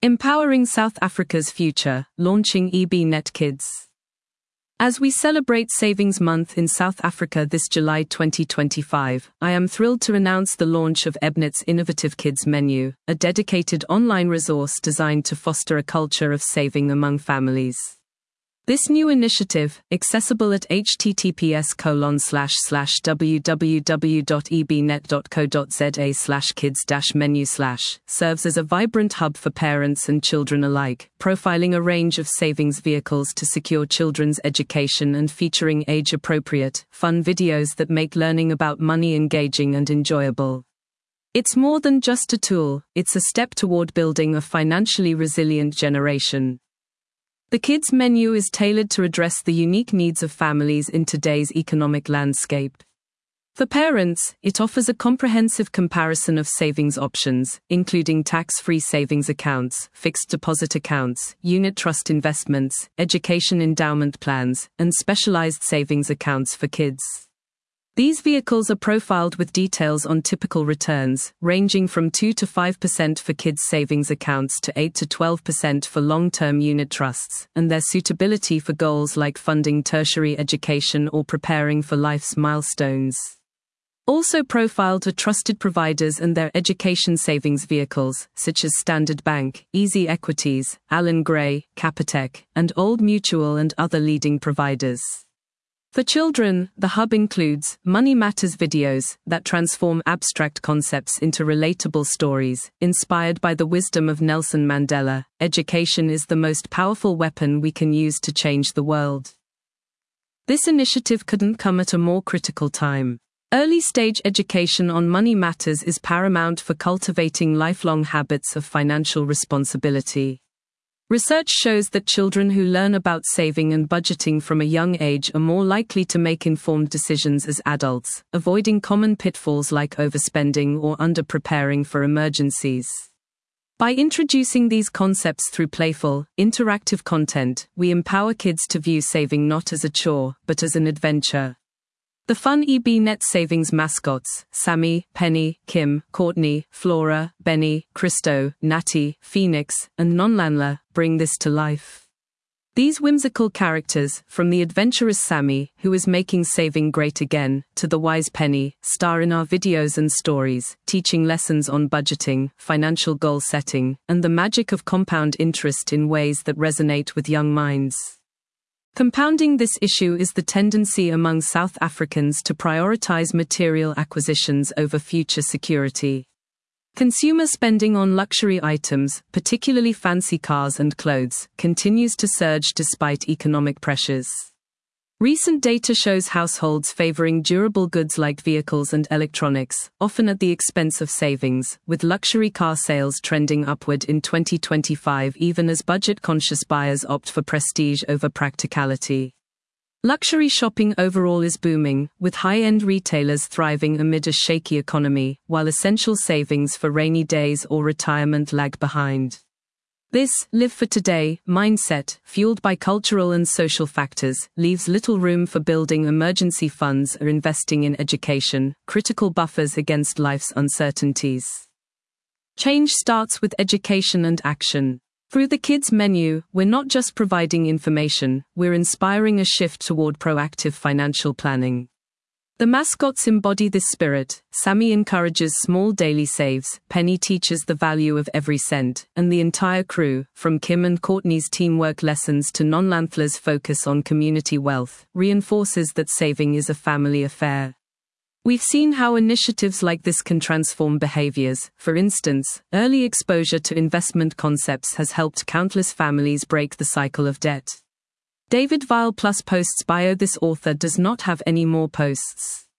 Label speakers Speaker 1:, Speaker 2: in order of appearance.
Speaker 1: Empowering South Africa's future, launching EBNet Kids. As we celebrate Savings Month in South Africa this July 2025, I am thrilled to announce the launch of EBNet's innovative Kids Menu, a dedicated online resource designed to foster a culture of saving among families. This new initiative, accessible at https://www.ebnet.co.za/kids-menu/, serves as a vibrant hub for parents and children alike, profiling a range of savings vehicles to secure children's education and featuring age-appropriate, fun videos that make learning about money engaging and enjoyable. It's more than just a tool, it's a step toward building a financially resilient generation. The Kids Menu is tailored to address the unique needs of families in today's economic landscape. For parents, it offers a comprehensive comparison of savings options, including tax-free savings accounts, fixed deposit accounts, unit trust investments, education endowment plans, and specialized savings accounts for kids. These vehicles are profiled with details on typical returns, ranging from 2 to 5% for kids' savings accounts to 8 to 12% for long-term unit trusts, and their suitability for goals like funding tertiary education or preparing for life's milestones. Also profiled are trusted providers and their education savings vehicles, such as Standard Bank, Easy Equities, Allan Gray, Capitec, and Old Mutual and other leading providers. For children, the hub includes Money Matters videos that transform abstract concepts into relatable stories, inspired by the wisdom of Nelson Mandela. Education is the most powerful weapon we can use to change the world. This initiative couldn't come at a more critical time. Early-stage education on money matters is paramount for cultivating lifelong habits of financial responsibility. Research shows that children who learn about saving and budgeting from a young age are more likely to make informed decisions as adults, avoiding common pitfalls like overspending or under-preparing for emergencies. By introducing these concepts through playful, interactive content, we empower kids to view saving not as a chore, but as an adventure. The fun EBNet savings mascots, Sammy, Penny, Kim, Courtney, Flora, Benny, Christo, Natty, Phoenix, and Nonlanla, bring this to life. These whimsical characters, from the adventurous Sammy, who is making saving great again, to the wise Penny, star in our videos and stories, teaching lessons on budgeting, financial goal setting, and the magic of compound interest in ways that resonate with young minds. Compounding this issue is the tendency among South Africans to prioritize material acquisitions over future security. Consumer spending on luxury items, particularly fancy cars and clothes, continues to surge despite economic pressures. Recent data shows households favoring durable goods like vehicles and electronics, often at the expense of savings, with luxury car sales trending upward in 2025 even as budget-conscious buyers opt for prestige over practicality. Luxury shopping overall is booming, with high-end retailers thriving amid a shaky economy, while essential savings for rainy days or retirement lag behind. This live for today mindset, fueled by cultural and social factors, leaves little room for building emergency funds or investing in education, critical buffers against life's uncertainties. Change starts with education and action. Through the Kids Menu, we're not just providing information, we're inspiring a shift toward proactive financial planning. The mascots embody this spirit. Sammy encourages small daily saves, Penny teaches the value of every cent, and the entire crew, from Kim and Courtney's teamwork lessons to Nonlanla's focus on community wealth, reinforces that saving is a family affair. We've seen how initiatives like this can transform behaviors. For instance, early exposure to investment concepts has helped countless families break the cycle of debt. David Weil Plus posts bio. This author does not have any more posts.